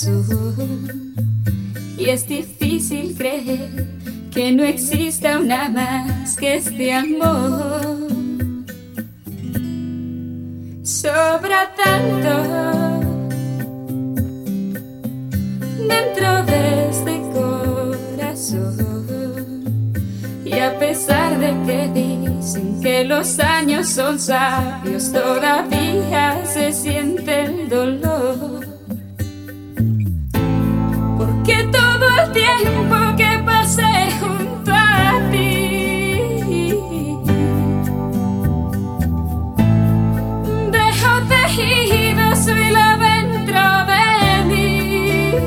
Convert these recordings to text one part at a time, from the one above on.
corazón. Y es difícil creer que no exista una más que este amor. Sobra tanto dentro de este corazón. Y a pesar de que dicen que los años son sabios, todavía se siente el dolor. Porque todo el tiempo que pasé junto a ti dejo tejidos y la dentro de mí.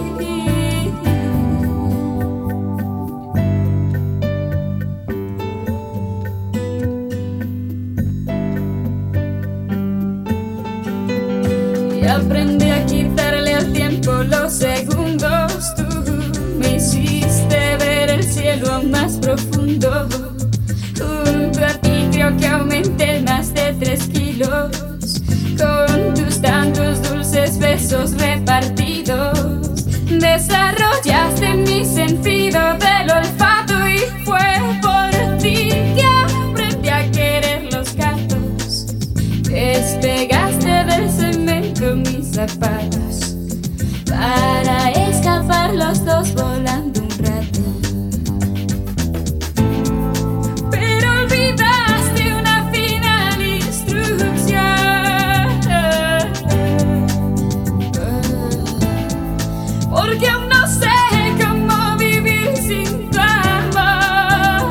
Y aprendí a quitarle al tiempo los segundos. Tú me hiciste ver el cielo más profundo. Junto a ti creo que aumenté más de 3 kilos con tus tantos dulces besos repartidos. Desarrollaste mi sentido del olfato y fue por ti que aprendí a querer los gatos. Despegaste del cemento mis zapatos para escapar los dos volando un rato. Pero olvidaste una final instrucción, porque aún no sé cómo vivir sin tu amor.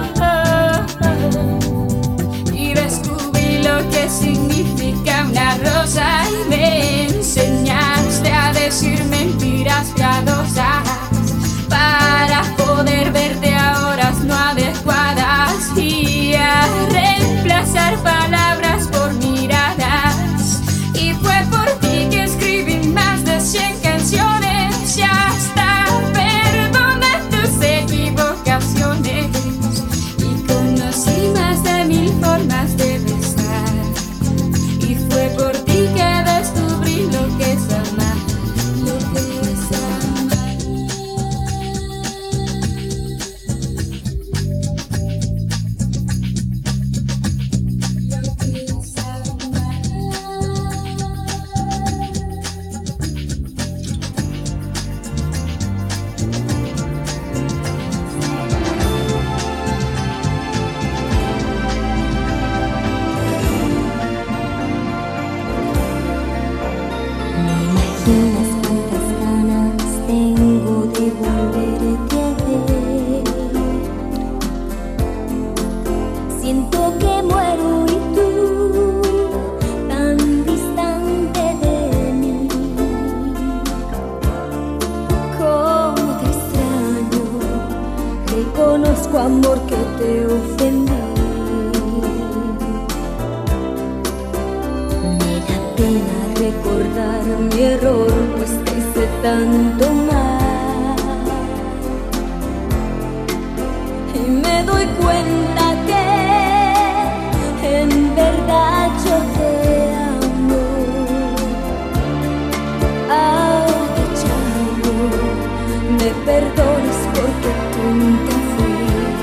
Y descubrí lo que significa una rosa y me enseñaste a decir mentiras piadosas para poder verte a horas no adecuadas y a reemplazar palabras por miradas. Y fue por ti que escribí más de 100 canciones y hasta perdoné tus equivocaciones. Y conocí más de 1000 formas de besar. Y fue por ti que descubrí lo que es amar, lo que es amar. Lo que es amar. Imaginas cuántas ganas tengo de volverte a ver. Siento que muero y tú tan distante de mí. Cómo te extraño, reconozco amor que te ofendí. Me da pena recordar mi error, pues te hice tanto mal. Y me doy cuenta que en verdad yo te amo. Ahora ya no me perdones porque tonta fui.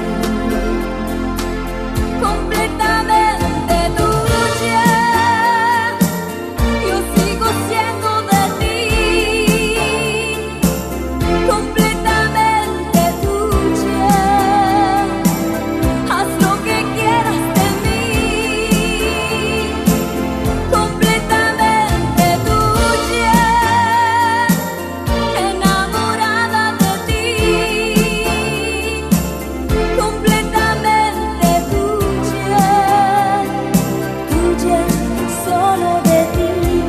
Completamente tuya, yo sigo siendo de ti. Completamente tuya, haz lo que quieras de mí. Completamente tuya, enamorada de ti. Completamente tuya, tuya, solo de ti.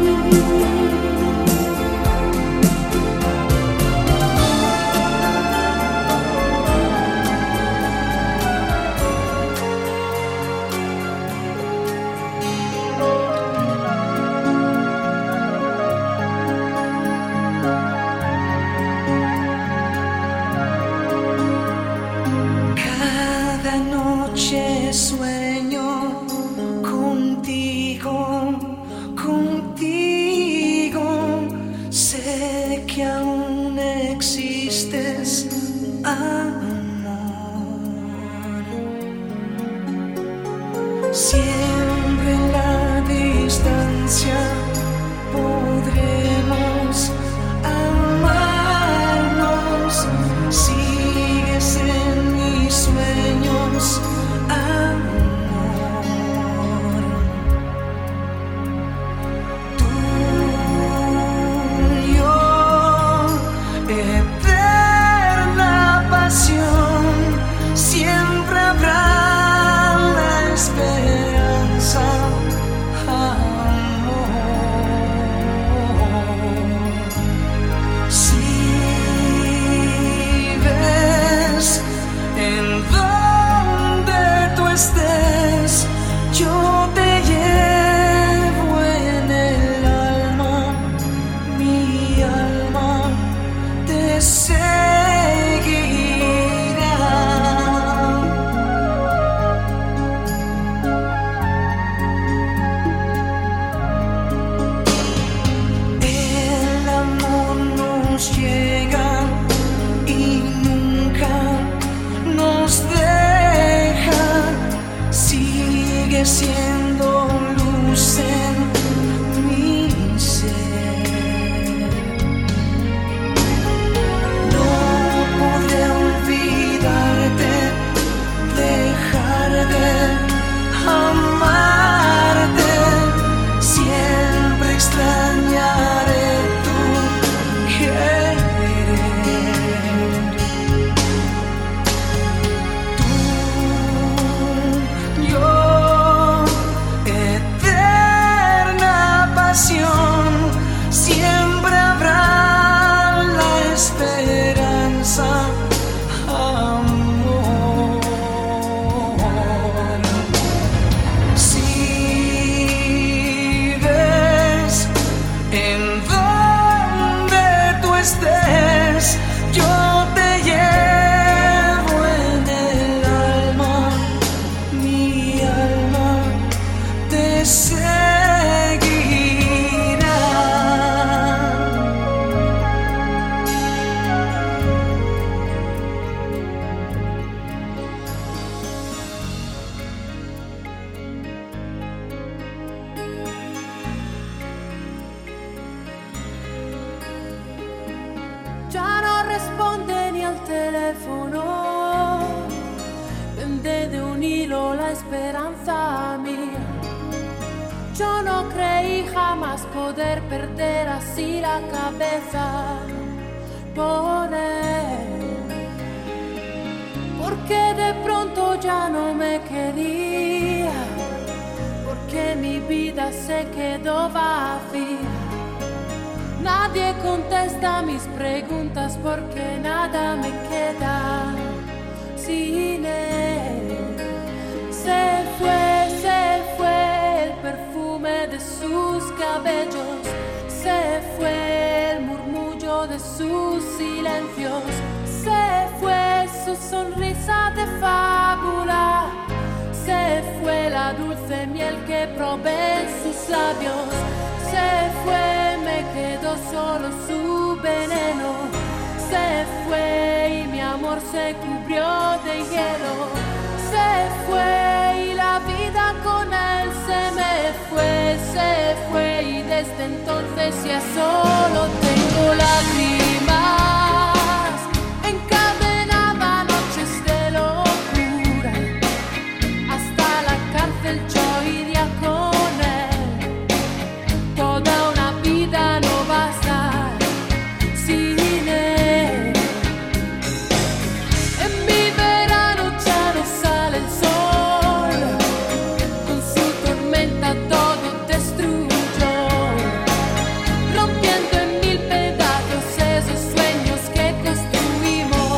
Cada noche sueño contigo, contigo. Sé que aún siempre en la distancia podremos amarnos. Sigues en mis sueños, amor. Tú y yo, eterna pasión, siempre habrá la esperanza, amor. Si ves en donde tú estés, yo te llevo en el alma, mi alma te seguirá. El amor nos llega y nunca nos deja, sigue siendo luz en mi ser. No podré olvidarte, dejar de amarte, siempre extrañaré tu querer. Tú, yo, eterna pasión, siempre habrá la esperanza, amor. Si ves en donde tú estés, yo te llevo en el alma, mi alma te seguirá. Ya no responde ni al teléfono, pende de un hilo la esperanza mía. Yo no creí jamás poder perder así la cabeza por él, porque de pronto ya no me quería, porque mi vida se quedó vacía. Nadie contesta mis preguntas porque nada me queda sin él. Se fue el perfume de sus cabellos, se fue el murmullo de sus silencios, se fue su sonrisa de fábula, se fue la dulce miel que probé en sus labios. Se fue, me quedó solo su veneno. Se fue y mi amor se cubrió de hielo. Se fue y la vida con él se me fue y desde entonces ya solo tengo lágrimas. Encadenaba noches de locura, hasta la cárcel yo iría con él. Toda una vida no basta sin él. En mi verano ya no sale el sol, con su tormenta todo destruyó, rompiendo en mil pedazos esos sueños que construimos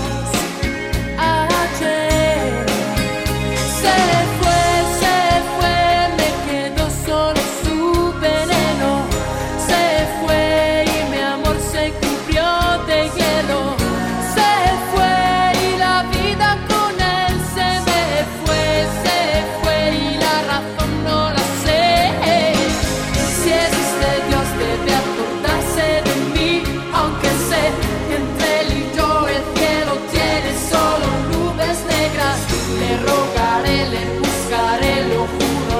ayer. Se fue, me quedó solo su veneno. Se fue y mi amor se cubrió de hielo. Se fue y la vida con él se me fue y la razón no la sé. Si existe Dios debe acordarse de mí, aunque sé que entre él y yo el cielo tiene solo nubes negras. Le rogaré, le buscaré, lo juro,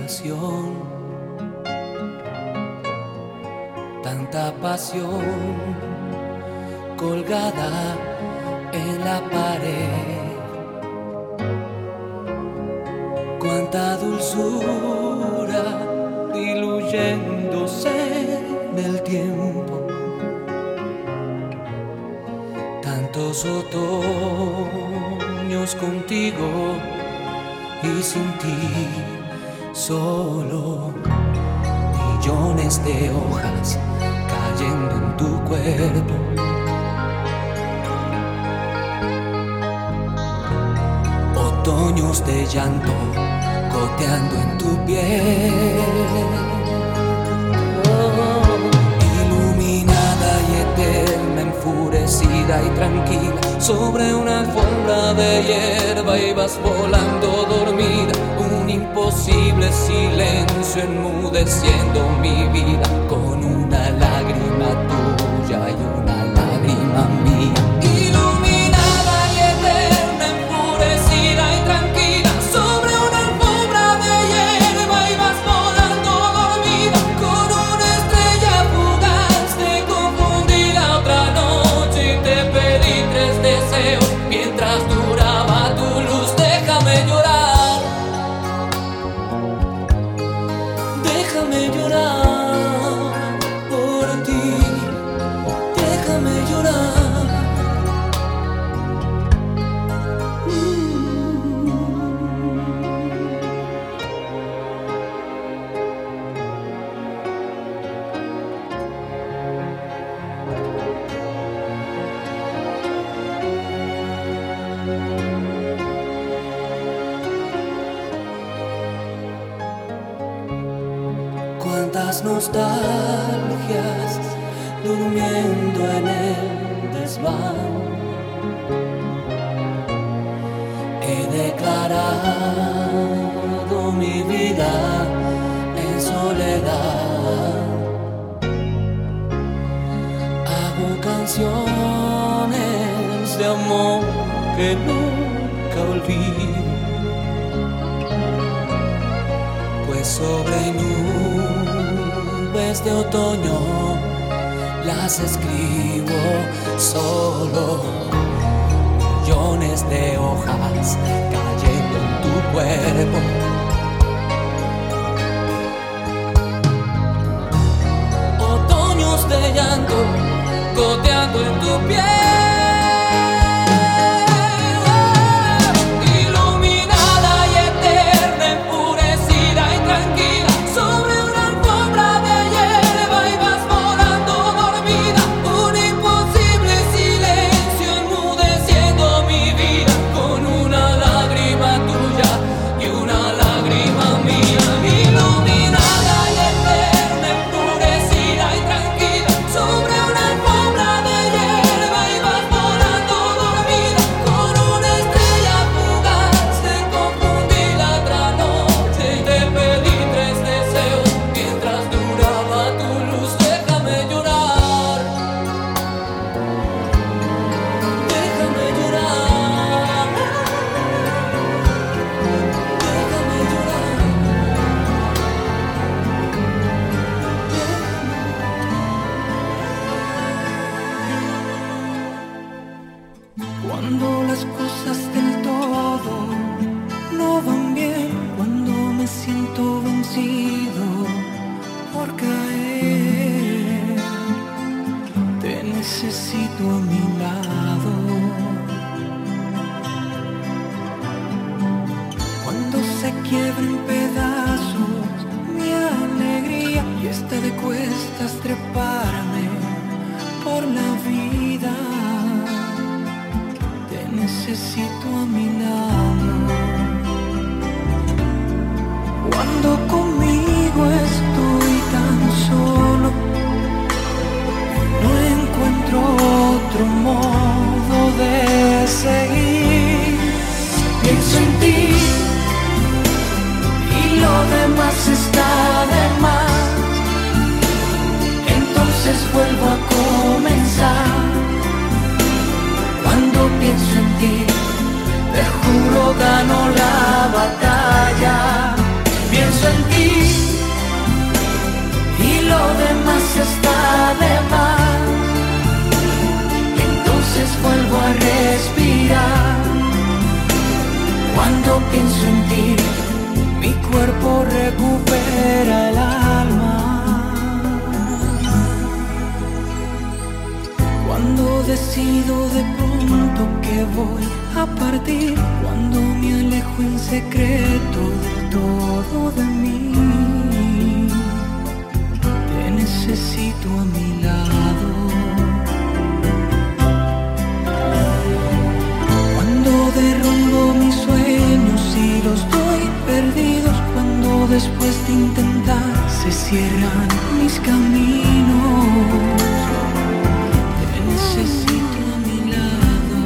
habitación, tanta pasión colgada en la pared, cuánta dulzura diluyéndose en el tiempo, tantos otoños contigo y sin ti solo, millones de hojas cayendo en tu cuerpo, otoños de llanto goteando en tu piel, iluminada y eterna, enfurecida y tranquila, sobre una alfombra de hierba ibas volando dormida, un imposible silencio enmudeciendo mi vida, con una lágrima tuya y una lágrima mía. Iluminada y eterna, enfurecida y tranquila, sobre una alfombra de hierba ibas volando dormida, con una estrella fugaz te confundí la otra noche y te pedí 3 deseos mientras duraba tu luz. Déjame llorar, déjame llorar por ti, déjame llorar. Cuántas nostalgias durmiendo en el desván, he declarado mi vida en soledad, hago canciones de amor que nunca olvido, pues sobre nubes de otoño las escribo solo, millones de hojas cayendo en tu cuerpo, otoños de llanto goteando en tu piel. Cuando las cosas del todo no van bien, cuando me siento vencido por caer, te necesito a mi lado. Cuando se quiebra en pedazos mi alegría y está de cuestas treparme por la vida, necesito a mi lado. Cuando conmigo estoy tan solo, no encuentro otro modo de seguir. Pienso en ti y lo demás está de más. Entonces vuelvo a comenzar. Cuando pienso en ti, te juro gano la batalla. Pienso en ti recupera el alma. Cuando decido de pronto que voy a partir, cuando me alejo en secreto del todo de mí, te necesito a mi lado. Cuando derrumbo mis sueños y los doy perdidos, cuando después de intentar se cierran mis caminos, te necesito a mi lado.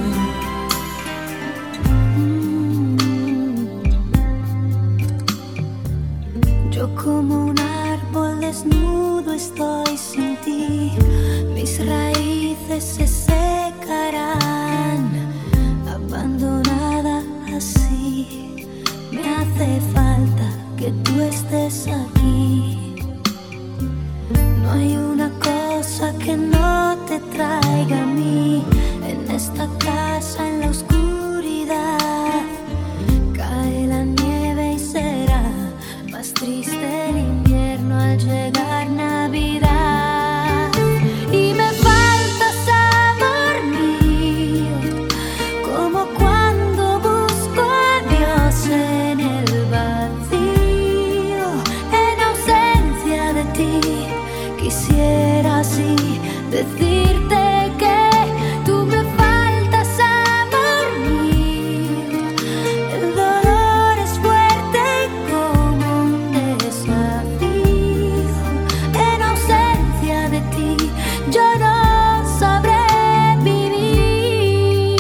Yo como un árbol desnudo estoy sin ti, mis raíces se secarán, abandonada así. Me hace falta que tú estés aquí. No hay una cosa que no te traiga a mí. En esta casa, en la oscuridad, cae la nieve y será más triste el invierno al llegar Navidad. Y me faltas, amor mío, como cuando busco a Dios en el vacío. En ausencia de ti, quisiera así decirte que tú me faltas, amor mío. El dolor es fuerte como un desafío. En ausencia de ti, yo no sabré vivir.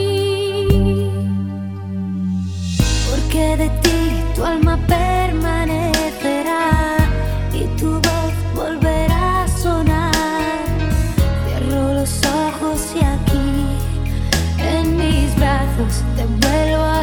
Porque de ti tu alma permanecerá y tu voz volverá a sonar. Cierro los ojos y aquí en mis brazos te vuelvo a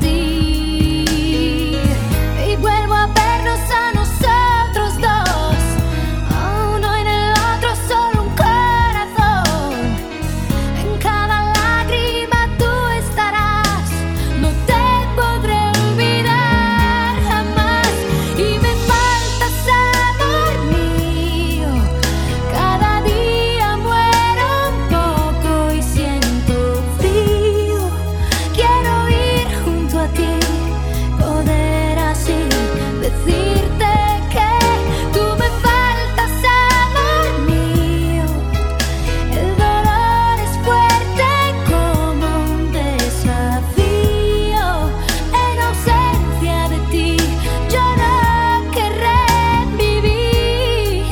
sentir y vuelvo a vernos a nosotros dos. Uno en el otro, solo un corazón. En cada lágrima tú estarás, no te podré olvidar jamás. Y me faltas, amor mío, cada día muero un poco y siento frío. Quiero ir junto a ti, poder así decirte que tú me faltas, amor mío. El dolor es fuerte como un desafío. En ausencia de ti, yo no querré vivir.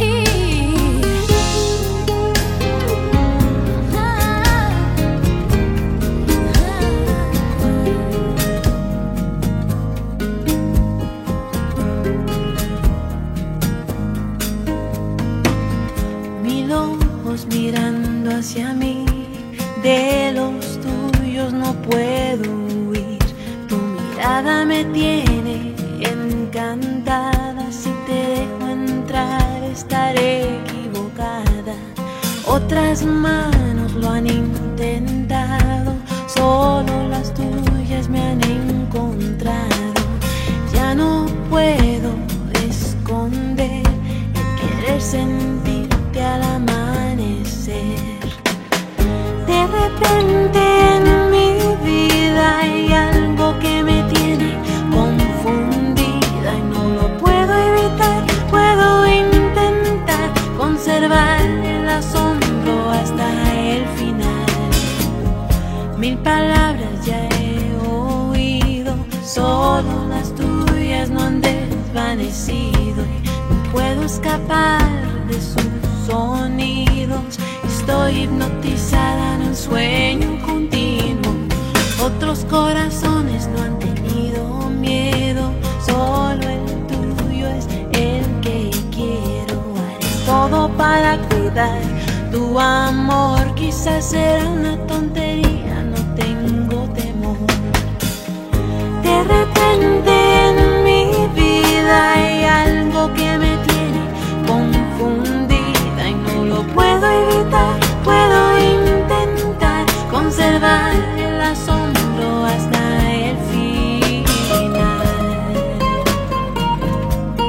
Mil ojos mirando hacia mí, de los tuyos no puedo huir. Tu mirada me tiene encantada, si te dejo entrar estaré equivocada. Otras manos lo han intentado, solo las tuyas me han encontrado. Ya no puedo esconder el querer sentirte al amanecer. De repente en mi vida hay algo que me tiene confundida y no lo puedo evitar. Puedo intentar conservar el asombro hasta el final. Mil palabras ya he oído, solo las tuyas no han desvanecido y no puedo escapar de sus sonidos. Estoy hipnotizada en un sueño continuo. Otros corazones no han tenido miedo, solo el tuyo es el que quiero. Haré todo para cuidar tu amor. Quizás será una tontería, no tengo temor. De repente en mi vida hay algo que me tiene confundida y no lo puedo evitar. Puedo intentar conservar el asombro hasta el final.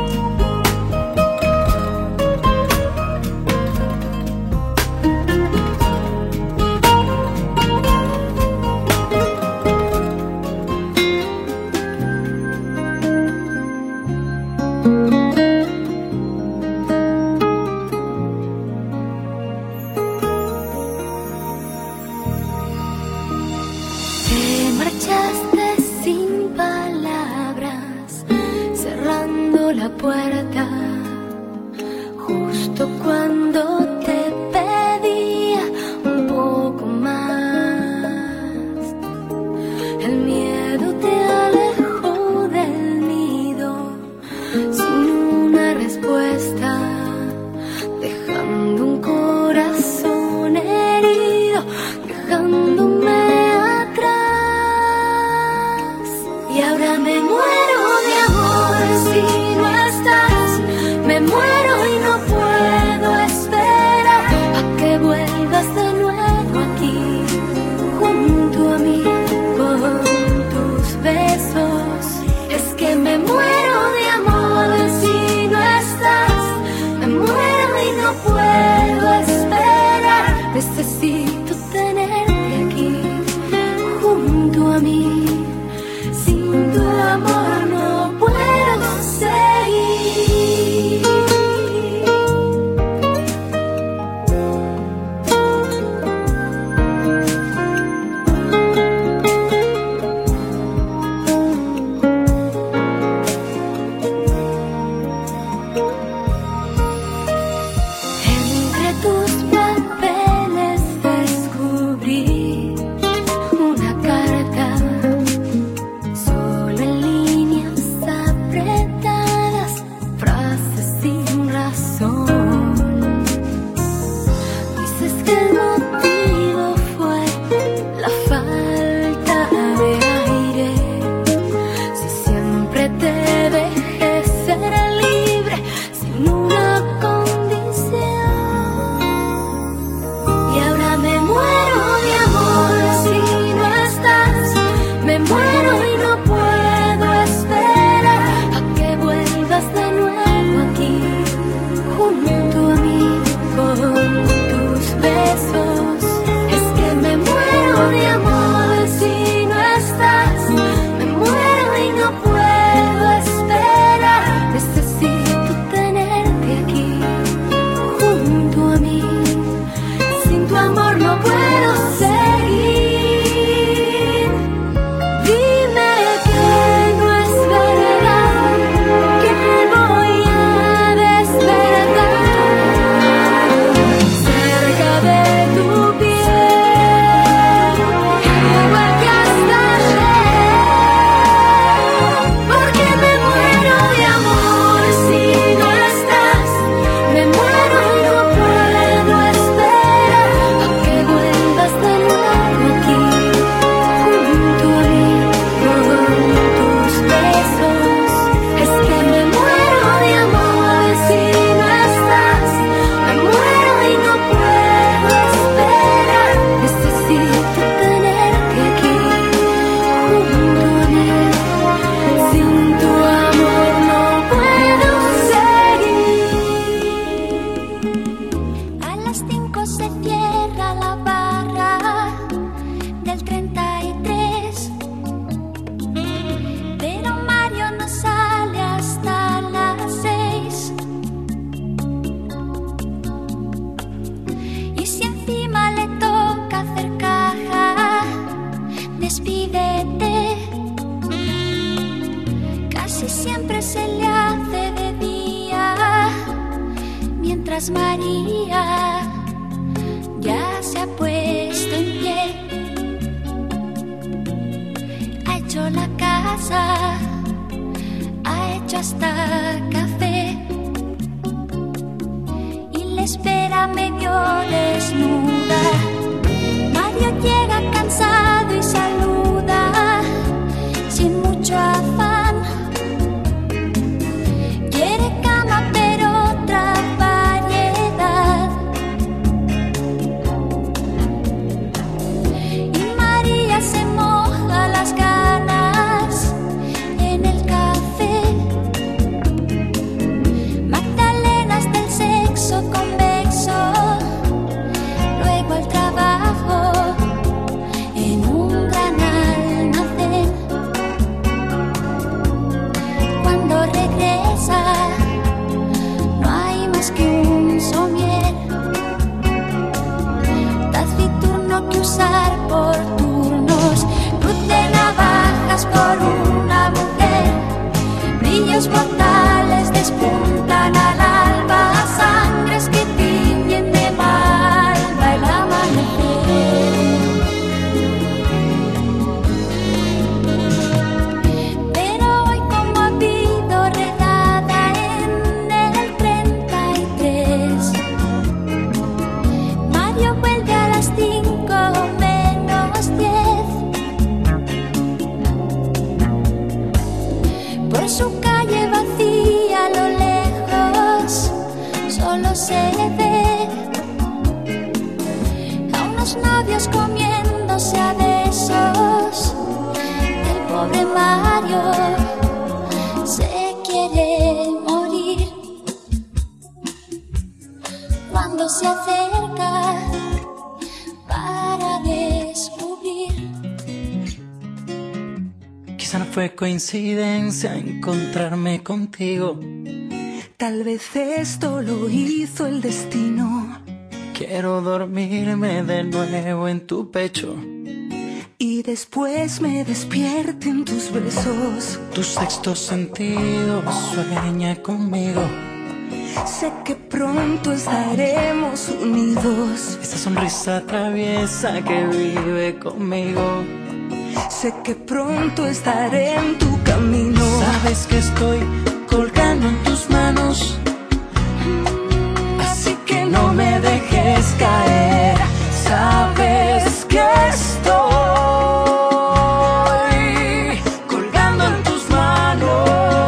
La puerta justo cuando te pedía un poco más. El miedo te alejó del nido sin una respuesta, dejando un corazón herido, dejándome atrás. Y ahora me muero de amor si me muero y no puedo esperar a que vuelvas de nuevo aquí, junto a mí, con tus besos. Es que me muero de amor si no estás. Me muero y no puedo esperar. Necesito tenerte aquí, junto a mí. Sin tu amor no puedo seguir. Entre tus papeles descubrí una carta, solo en líneas apretadas, frases sin razón. Dices que el motivo fue la falta de aire. Si siempre te dejé ser libre sin una condición. Y ahora me muero de amor si no estás. Me muero y no puedo esperar a que vuelvas de nuevo aquí, junto a mí, con tus besos. Es que me muero de amor si no estás. Me muero y no puedo esperar. Necesito tenerte aquí, junto a mí. Sin tu amor no puedo seguir. Dime que no es verdad, que voy a despertar cerca de tu piel, igual que hasta ayer. Porque me muero de amor si no estás. Me muero y no puedo esperar a que vuelvas de nuevo aquí, junto a mí, con tus besos. Es que me muero de amor si no estás. Me muero y no puedo esperar. Necesito tenerte aquí, junto a mí. Sin tu amor no puedo seguir. A las 5 se cierra la barra del 33, pero Mario no sale hasta las 6. Y si encima le toca hacer caja, despídete. Casi siempre se le hace de día, mientras María ya se ha puesto en pie. Ha hecho la casa, ha hecho hasta café y le espera medio desnuda. Mario llega cansado y saluda sin mucho afán. Quiere cama pero otra variedad. Y María se moja las ganas en el café. Magdalenas del sexo convexo cruzar por turnos, cruz de navajas por una mujer, brillos mortales despuntan al alba, sangres que tiñen de malva el amanecer. Pero hoy como ha habido redada en el 33, Mario vuelve a las 5:10. Por su calle vacía a lo lejos solo se ve a unos novios comiéndose a besos. El pobre Mario se quiere morir cuando se acerca para descubrir. Quizá no fue coincidencia encontrarme contigo. Tal vez esto lo hizo el destino. Quiero dormirme de nuevo en tu pecho y después me despierte en tus besos. Tu sexto sentido sueña conmigo. Sé que pronto estaremos unidos. Esa sonrisa traviesa que vive conmigo. Sé que pronto estaré en tu camino. Sabes que estoy colgando en tus manos, así que no me dejes caer. Sabes que estoy colgando en tus manos.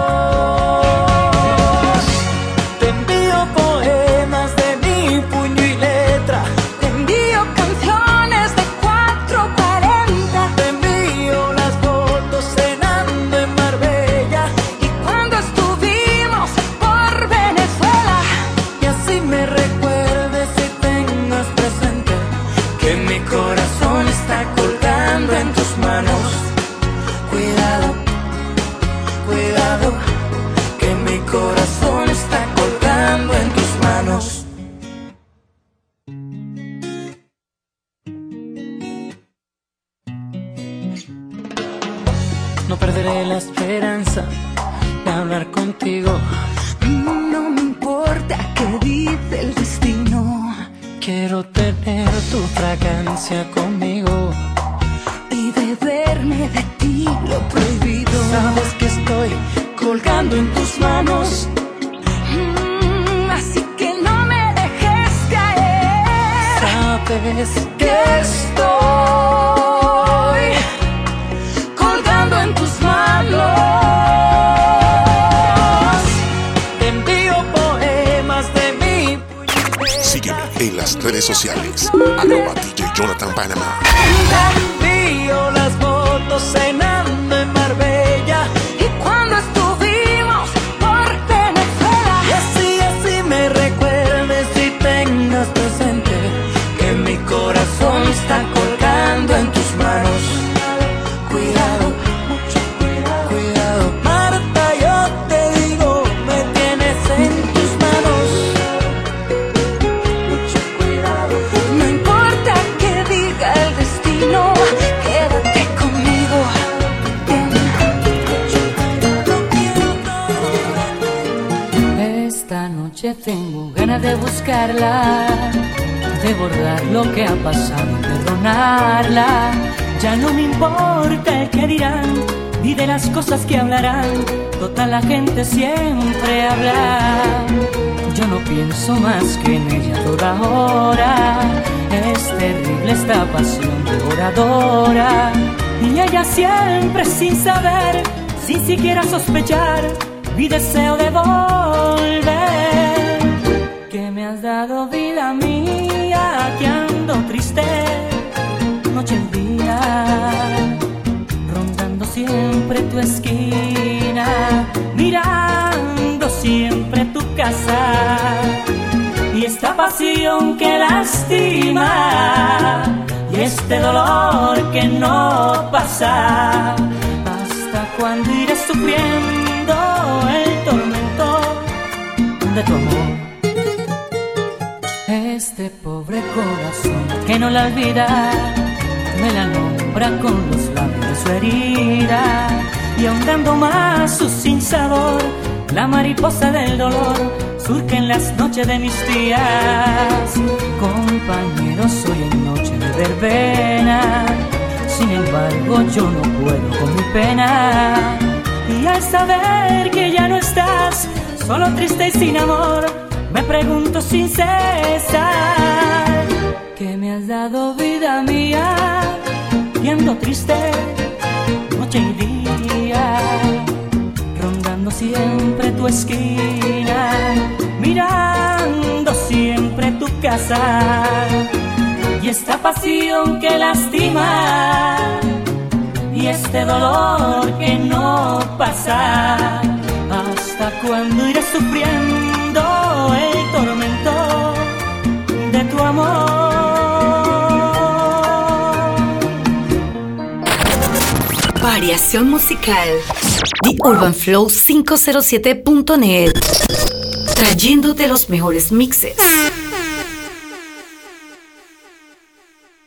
Te envío poemas de mi puño y letra. Te envío canciones de 440. Te envío las fotos cenando en Marbella y cuando estuvimos por Venezuela. Y así me recuerdes y tengas presente que mi corazón está colgando en tus manos. Cuidado, cuidado, que mi corazón está colgando en tus manos. No perderé la esperanza de hablar contigo. No me importa qué dice el destino. Quiero tener tu fragancia conmigo y beberme de ti lo prohibido. Sabes que estoy colgando en tus manos, así que no me dejes caer. Sabes que estoy colgando en tus manos. Te envío poemas de mi puño. Sígueme en las redes sociales, @DJ Jonathan Panamá. Te envío las fotos cenando en Marbella y cuando estuvimos por Venezuela. Y así me recuerdes y tengas presente que mi corazón está colgando en tus manos. Cuidado, mucho cuidado, cuidado. Marta, yo te digo, me tienes en tus manos. Mucho cuidado. No importa que diga el destino, quédate conmigo. Esta noche tengo ganas de buscarla, de borrar lo que ha pasado, perdonarla. Ya no me importa el que dirán, ni de las cosas que hablarán. Total, la gente siempre habla. Yo no pienso más que en ella toda hora. Es terrible esta pasión devoradora. Y ella siempre sin saber, sin siquiera sospechar, mi deseo de volver. Que me has dado vida mía, que ando triste noche y día, rondando siempre tu esquina, mirando siempre tu casa. Y esta pasión que lastima, y este dolor que no pasa, hasta cuando iré sufriendo el tormento de tu amor. Este pobre corazón que no la olvida me la nombra con los labios de su herida, y ahondando más su sinsabor, la mariposa del dolor surge en las noches de mis días. Compañero, soy en noche de verbena, sin embargo yo no puedo con mi pena. Y al saber que ya no estás, solo triste y sin amor, me pregunto sin cesar: ¿qué me has dado, vida mía? Viendo triste noche y día, rondando siempre tu esquina, mirando siempre tu casa, y esta pasión que lastima, y este dolor que no pasa. ¿Hasta cuándo iré sufriendo el tormento de tu amor? Variación musical. TheUrbanFlow507.net, trayéndote los mejores mixes.